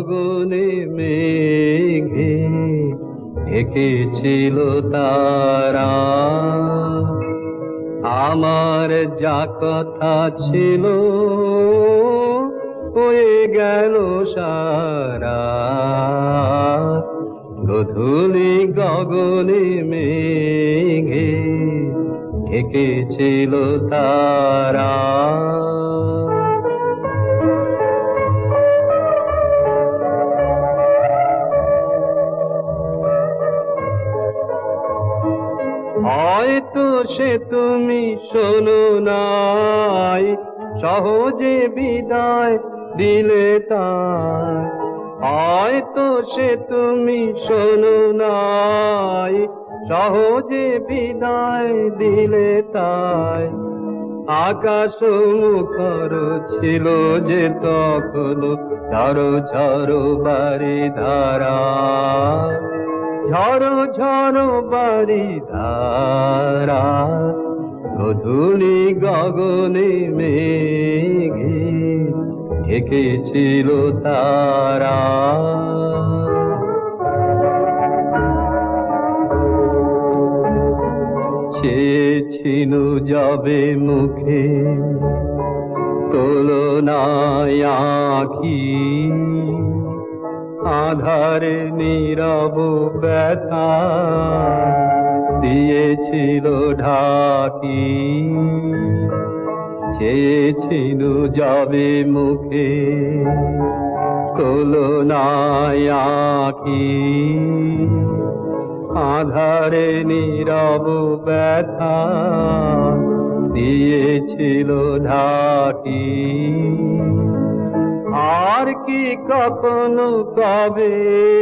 গগনে মেঘে ঢেকেছিল তারা। আমার যা কথা ছিল হয়ে গেল সারা। গধূলি গগনে মেঘে ঢেকেছিল তারা। হয়তো সে তুমি শোনো নাই, সহজে বিদায় দিলে তাই। হয়তো সে তুমি শোনো নাই, সহজে বিদায় দিলে তাই। আকাশ মুখর ছিল যে তখন ঝড়ো ঝড়ো বারি ধারা। ঝড়ো ঝড়ো বারি ধারা। গধূলি গগনে মেঘে ঢেকেছিল তারা। চেয়েছিল যাবে মুখে তুলনায় আঁখি। আধারে নীরব ব্যথা দিয়েছিল ঢাকি। চেয়েছিল যাবে মুখে তুলনায় আঁখি। আধারে নীরব ব্যথা দিয়েছিল ঢাকি। আর কি কখনো কবে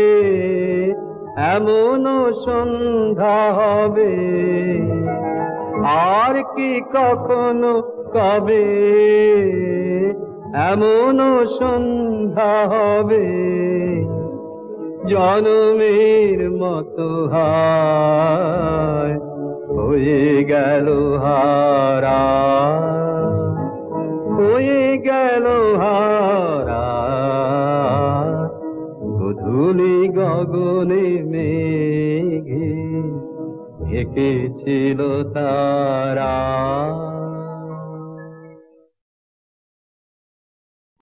এমন সন্ধ্যা হবে? আর কি কখনো কবে এমন সন্ধ্যা হবে? জনমের মতো হায় হয়ে গেল হারা। হয়ে গেল হারা। গধূলি গগনে মেঘে ঢেকেছিল তা।